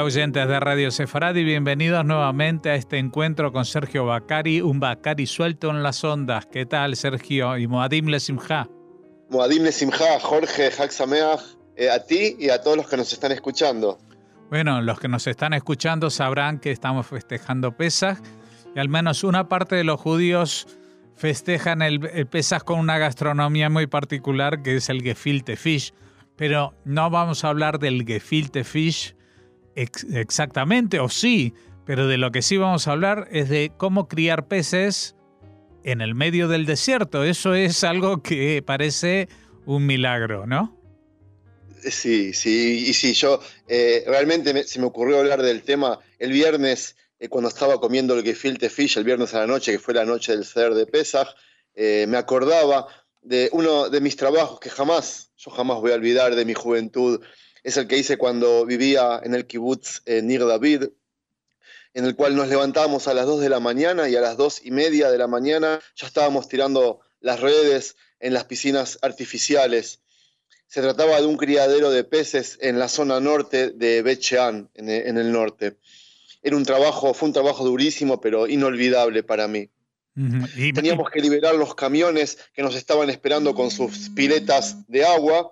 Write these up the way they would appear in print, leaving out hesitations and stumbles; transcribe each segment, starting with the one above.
oyentes de Radio Sefarad, y bienvenidos nuevamente a este encuentro con Sergio Bacari, un Bacari suelto en las ondas. ¿Qué tal, Sergio? Y Moadim Lesimcha. Moadim Lesimcha, Jorge, Hag Sameach, a ti y a todos los que nos están escuchando. Bueno, los que nos están escuchando sabrán que estamos festejando Pesaj, y al menos una parte de los judíos festejan el Pesaj con una gastronomía muy particular, que es el gefilte fish. Pero no vamos a hablar del gefilte fish exactamente, o sí, pero de lo que sí vamos a hablar es de cómo criar peces en el medio del desierto. Eso es algo que parece un milagro, ¿no? Sí, yo realmente se me ocurrió hablar del tema el viernes, cuando estaba comiendo el gefilte fish, el viernes a la noche, que fue la noche del Seder de Pesaj. Me acordaba de uno de mis trabajos que yo jamás voy a olvidar de mi juventud. Es el que hice cuando vivía en el kibutz Nir David, en el cual nos levantábamos a las 2 de la mañana y a las 2:30 de la mañana ya estábamos tirando las redes en las piscinas artificiales. Se trataba de un criadero de peces en la zona norte de Bet Shean, en el norte. Fue un trabajo durísimo, pero inolvidable para mí. Teníamos que liberar los camiones que nos estaban esperando con sus piletas de agua,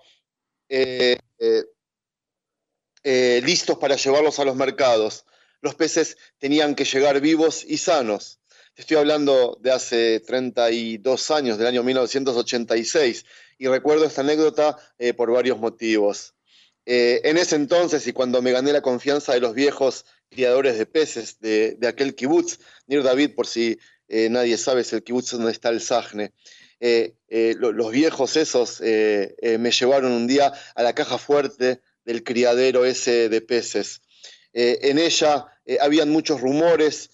listos para llevarlos a los mercados. Los peces tenían que llegar vivos y sanos. Estoy hablando de hace 32 años, del año 1986, y recuerdo esta anécdota por varios motivos. En ese entonces, y cuando me gané la confianza de los viejos criadores de peces de aquel kibutz, Nir David, por si nadie sabe, es el kibutz donde está el Sajne. Los viejos esos me llevaron un día a la caja fuerte del criadero ese de peces. En ella habían muchos rumores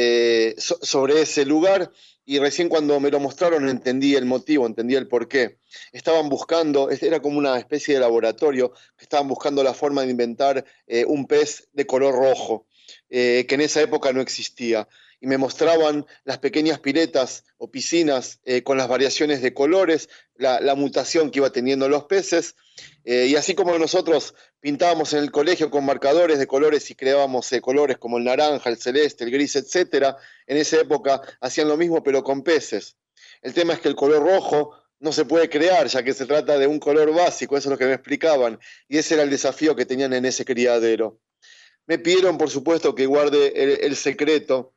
sobre ese lugar, y recién cuando me lo mostraron entendí el motivo, entendí el porqué. Estaban buscando, era como una especie de laboratorio, que estaban buscando la forma de inventar un pez de color rojo, que en esa época no existía. Y me mostraban las pequeñas piletas o piscinas con las variaciones de colores, la mutación que iba teniendo los peces. Y así como nosotros pintábamos en el colegio con marcadores de colores y creábamos colores como el naranja, el celeste, el gris, etc., en esa época hacían lo mismo pero con peces. El tema es que el color rojo no se puede crear, ya que se trata de un color básico, eso es lo que me explicaban, y ese era el desafío que tenían en ese criadero. Me pidieron, por supuesto, que guarde el secreto,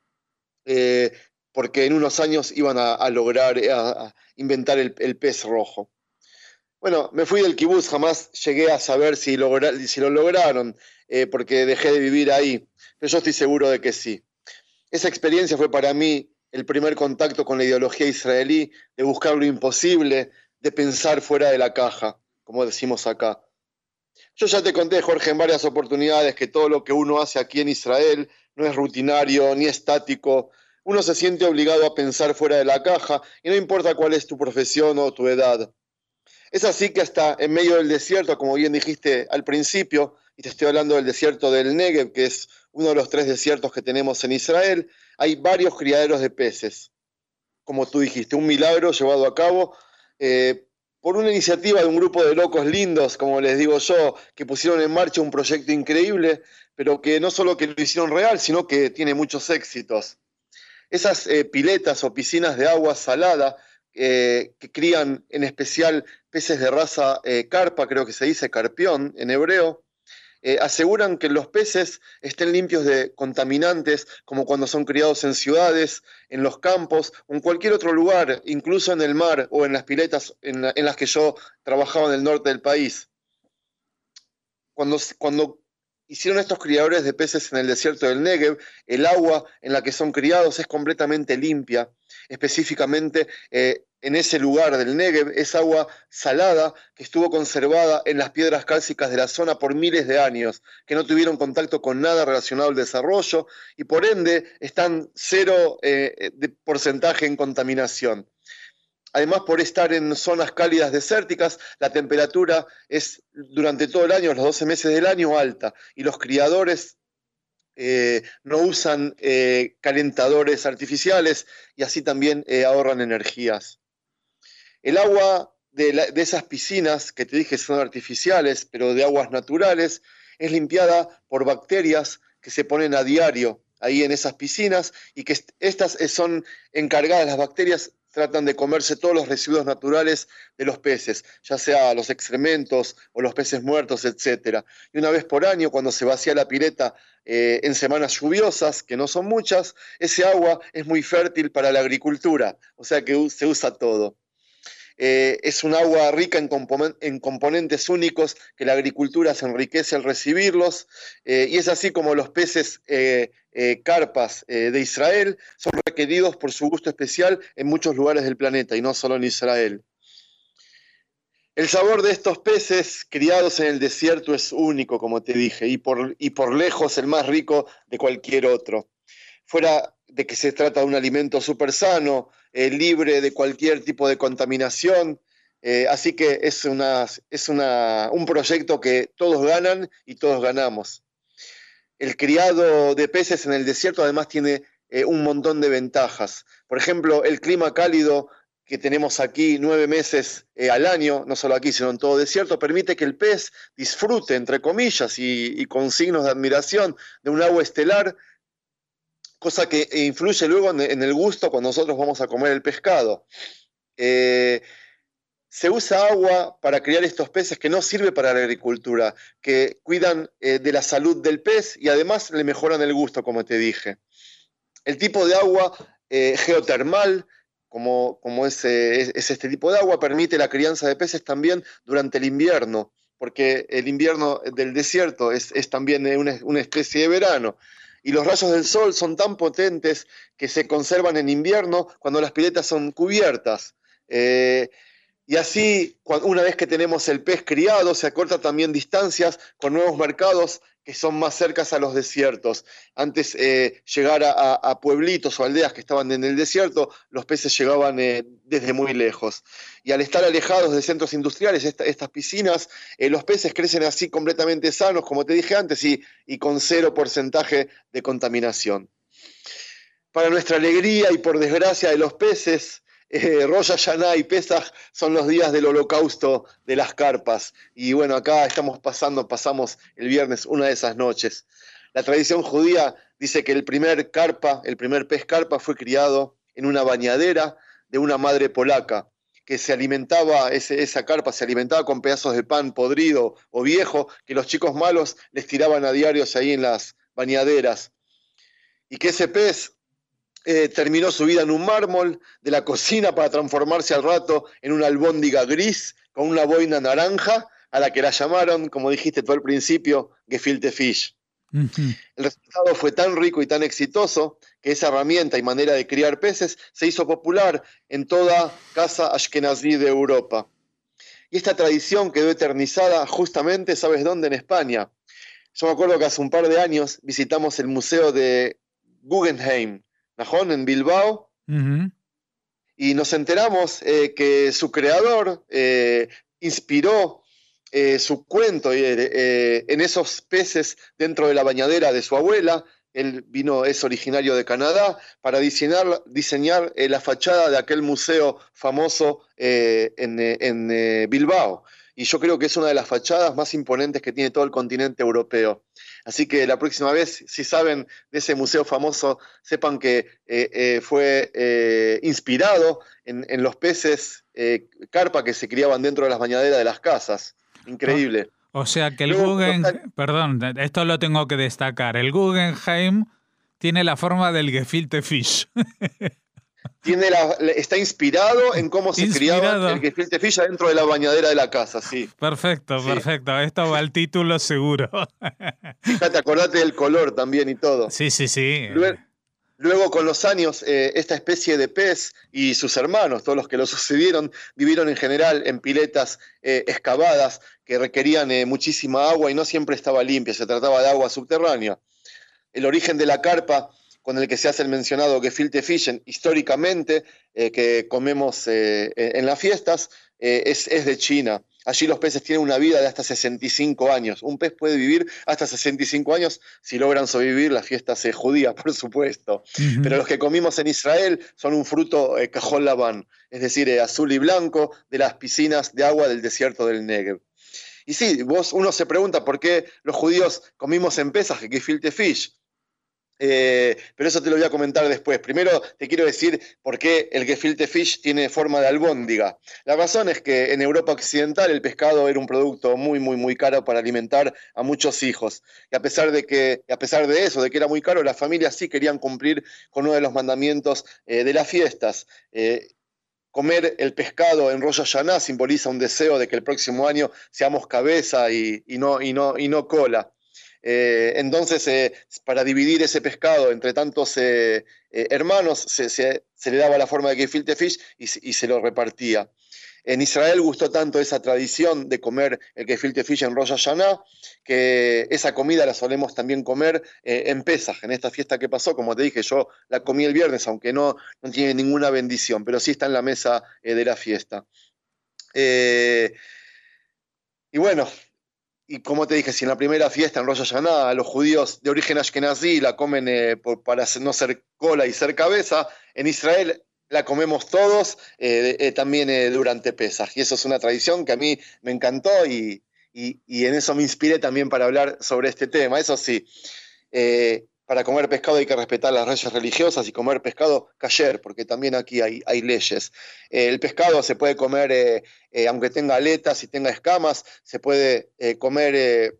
porque en unos años iban a lograr a inventar el pez rojo. Bueno, me fui del kibutz, jamás llegué a saber si lo lograron, porque dejé de vivir ahí, pero yo estoy seguro de que sí. Esa experiencia fue para mí el primer contacto con la ideología israelí, de buscar lo imposible, de pensar fuera de la caja, como decimos acá. Yo ya te conté, Jorge, en varias oportunidades que todo lo que uno hace aquí en Israel no es rutinario ni estático. Uno se siente obligado a pensar fuera de la caja, y no importa cuál es tu profesión o tu edad. Es así que hasta en medio del desierto, como bien dijiste al principio, y te estoy hablando del desierto del Negev, que es uno de los 3 desiertos que tenemos en Israel, hay varios criaderos de peces. Como tú dijiste, un milagro llevado a cabo por una iniciativa de un grupo de locos lindos, como les digo yo, que pusieron en marcha un proyecto increíble, pero que no solo que lo hicieron real, sino que tiene muchos éxitos. Esas piletas o piscinas de agua salada, que crían en especial peces de raza carpa, creo que se dice carpión en hebreo, aseguran que los peces estén limpios de contaminantes, como cuando son criados en ciudades, en los campos o en cualquier otro lugar, incluso en el mar o en las piletas en las que yo trabajaba en el norte del país. Cuando hicieron estos criadores de peces en el desierto del Negev, el agua en la que son criados es completamente limpia. Específicamente en ese lugar del Negev es agua salada que estuvo conservada en las piedras cálcicas de la zona por miles de años, que no tuvieron contacto con nada relacionado al desarrollo, y por ende están cero de porcentaje en contaminación. Además, por estar en zonas cálidas desérticas, la temperatura es durante todo el año, los 12 meses del año, alta, y los criadores no usan calentadores artificiales, y así también ahorran energías. El agua de esas piscinas que te dije son artificiales, pero de aguas naturales, es limpiada por bacterias que se ponen a diario ahí en esas piscinas y que estas son encargadas, las bacterias tratan de comerse todos los residuos naturales de los peces, ya sea los excrementos o los peces muertos, etc. Y una vez por año, cuando se vacía la pileta en semanas lluviosas, que no son muchas, ese agua es muy fértil para la agricultura, o sea que se usa todo. Es un agua rica en componentes únicos que la agricultura se enriquece al recibirlos, y es así como los peces carpas de Israel son requeridos por su gusto especial en muchos lugares del planeta y no solo en Israel. El sabor de estos peces criados en el desierto es único, como te dije, y por lejos el más rico de cualquier otro. Fuera de que se trata de un alimento súper sano, libre de cualquier tipo de contaminación, así que es un proyecto que todos ganan y todos ganamos. El criado de peces en el desierto además tiene un montón de ventajas. Por ejemplo, el clima cálido que tenemos aquí 9 meses al año, no solo aquí, sino en todo desierto, permite que el pez disfrute, entre comillas, y con signos de admiración, de un agua estelar, cosa que influye luego en el gusto cuando nosotros vamos a comer el pescado. Se usa agua para criar estos peces que no sirve para la agricultura, que cuidan de la salud del pez y además le mejoran el gusto, como te dije. El tipo de agua geotermal, como es este tipo de agua, permite la crianza de peces también durante el invierno, porque el invierno del desierto es también una especie de verano. Y los rayos del sol son tan potentes que se conservan en invierno cuando las piletas son cubiertas. Y así, una vez que tenemos el pez criado, se acortan también distancias con nuevos mercados que son más cercas a los desiertos. Antes llegar a pueblitos o aldeas que estaban en el desierto, los peces llegaban desde muy lejos. Y al estar alejados de centros industriales, estas piscinas, los peces crecen así completamente sanos, como te dije antes, y con 0% de contaminación. Para nuestra alegría y por desgracia de los peces, Rosh Hashanah y Pesaj son los días del holocausto de las carpas. Y bueno, acá pasamos el viernes una de esas noches. La tradición judía dice que el primer pez carpa fue criado en una bañadera de una madre polaca, que esa carpa se alimentaba con pedazos de pan podrido o viejo que los chicos malos les tiraban a diarios ahí en las bañaderas. Y que ese pez terminó su vida en un mármol de la cocina para transformarse al rato en una albóndiga gris con una boina naranja, a la que la llamaron, como dijiste tú al principio, gefilte fish. Uh-huh. El resultado fue tan rico y tan exitoso que esa herramienta y manera de criar peces se hizo popular en toda casa ashkenazí de Europa. Y esta tradición quedó eternizada justamente, ¿sabes dónde? En España. Yo me acuerdo que hace un par de años visitamos el museo de Guggenheim, en Bilbao, uh-huh. Y nos enteramos que su creador inspiró su cuento en esos peces dentro de la bañadera de su abuela. Él es originario de Canadá, para diseñar la fachada de aquel museo famoso en Bilbao. Y yo creo que es una de las fachadas más imponentes que tiene todo el continente europeo. Así que la próxima vez, si saben de ese museo famoso, sepan que fue inspirado en los peces carpa que se criaban dentro de las bañaderas de las casas. Increíble. O sea que perdón, esto lo tengo que destacar. El Guggenheim tiene la forma del gefilte fish. Está inspirado en cómo se criaba el gefilte fish dentro de la bañadera de la casa, sí. Perfecto, sí. Perfecto. Esto va al título seguro. Fíjate, acordate del color también y todo. Sí. Luego, con los años, esta especie de pez y sus hermanos, todos los que lo sucedieron, vivieron en general en piletas excavadas que requerían muchísima agua y no siempre estaba limpia, se trataba de agua subterránea. El origen de la carpa, con el que se hace el mencionado gefilte fish históricamente, que comemos en las fiestas, es de China. Allí los peces tienen una vida de hasta 65 años. Un pez puede vivir hasta 65 años si logran sobrevivir las fiestas judías, por supuesto. Uh-huh. Pero los que comimos en Israel son un fruto cajol labán, es decir, azul y blanco, de las piscinas de agua del desierto del Negev. Y sí, uno se pregunta por qué los judíos comimos en Pesaj gefilte fish. Pero eso te lo voy a comentar después. Primero te quiero decir por qué el gefilte fish tiene forma de albóndiga. La razón es que en Europa Occidental el pescado era un producto muy, muy, muy caro para alimentar a muchos hijos. Y a pesar de eso, de que era muy caro, las familias sí querían cumplir con uno de los mandamientos de las fiestas. Comer el pescado en Rosh Hashanah simboliza un deseo de que el próximo año seamos cabeza y no cola. Entonces, para dividir ese pescado entre tantos hermanos, se le daba la forma de gefilte fish y se lo repartía. En Israel gustó tanto esa tradición de comer el gefilte fish en Rosh Hashanah, que esa comida la solemos también comer en Pesaj, en esta fiesta que pasó. Como te dije, yo la comí el viernes, aunque no tiene ninguna bendición, pero sí está en la mesa de la fiesta. Y bueno, y como te dije, si en la primera fiesta en Rosh Hashanah los judíos de origen ashkenazí la comen para no ser cola y ser cabeza, en Israel la comemos todos también durante Pesaj. Y eso es una tradición que a mí me encantó y en eso me inspiré también para hablar sobre este tema. Eso sí, para comer pescado hay que respetar las leyes religiosas y comer pescado kasher, porque también aquí hay leyes. El pescado se puede comer, aunque tenga aletas y tenga escamas, se puede comer,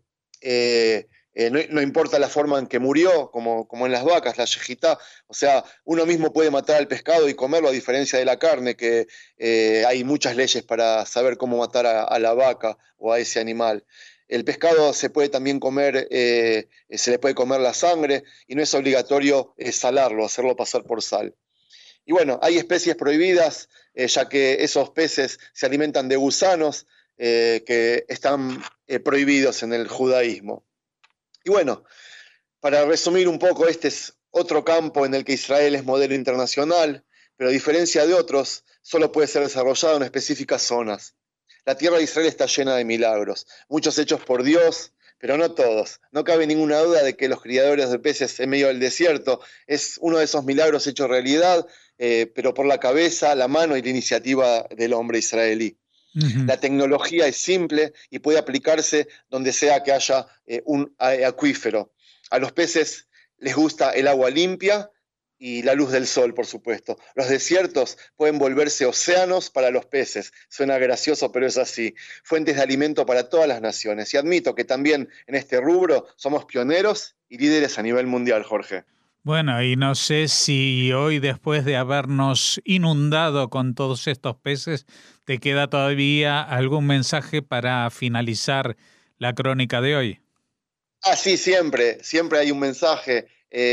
no importa la forma en que murió, como en las vacas, la shejitá. O sea, uno mismo puede matar al pescado y comerlo, a diferencia de la carne, que hay muchas leyes para saber cómo matar a la vaca o a ese animal. El pescado se puede también comer, se le puede comer la sangre y no es obligatorio salarlo, hacerlo pasar por sal. Y bueno, hay especies prohibidas, ya que esos peces se alimentan de gusanos que están prohibidos en el judaísmo. Y bueno, para resumir un poco, este es otro campo en el que Israel es modelo internacional, pero a diferencia de otros, solo puede ser desarrollado en específicas zonas. La tierra de Israel está llena de milagros, muchos hechos por Dios, pero no todos. No cabe ninguna duda de que los criadores de peces en medio del desierto es uno de esos milagros hechos realidad, pero por la cabeza, la mano y la iniciativa del hombre israelí. Uh-huh. La tecnología es simple y puede aplicarse donde sea que haya un acuífero. A los peces les gusta el agua limpia y la luz del sol, por supuesto. Los desiertos pueden volverse océanos para los peces. Suena gracioso, pero es así. Fuentes de alimento para todas las naciones. Y admito que también en este rubro somos pioneros y líderes a nivel mundial, Jorge. Bueno, y no sé si hoy, después de habernos inundado con todos estos peces, te queda todavía algún mensaje para finalizar la crónica de hoy. Sí, siempre hay un mensaje.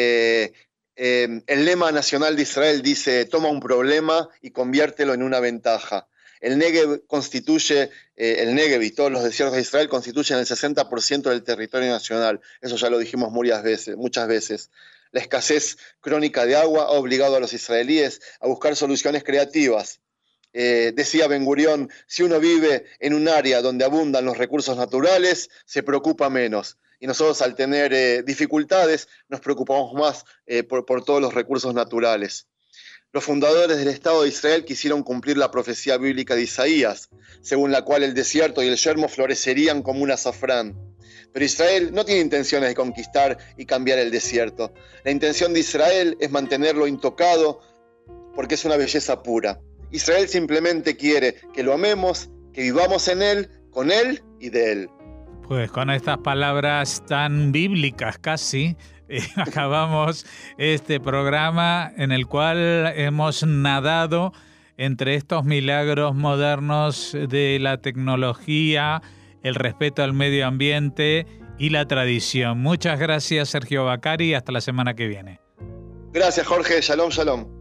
El lema nacional de Israel dice: toma un problema y conviértelo en una ventaja. El Negev el Negev y todos los desiertos de Israel constituyen el 60% del territorio nacional. Eso ya lo dijimos muchas veces. La escasez crónica de agua ha obligado a los israelíes a buscar soluciones creativas. Decía Ben Gurión: si uno vive en un área donde abundan los recursos naturales, se preocupa menos. Y nosotros, al tener dificultades, nos preocupamos más por todos los recursos naturales. Los fundadores del Estado de Israel quisieron cumplir la profecía bíblica de Isaías, según la cual el desierto y el yermo florecerían como un azafrán. Pero Israel no tiene intenciones de conquistar y cambiar el desierto. La intención de Israel es mantenerlo intocado porque es una belleza pura. Israel simplemente quiere que lo amemos, que vivamos en él, con él y de él. Pues con estas palabras tan bíblicas casi, acabamos este programa en el cual hemos nadado entre estos milagros modernos de la tecnología, el respeto al medio ambiente y la tradición. Muchas gracias, Sergio Baccari, y hasta la semana que viene. Gracias, Jorge. Shalom, shalom.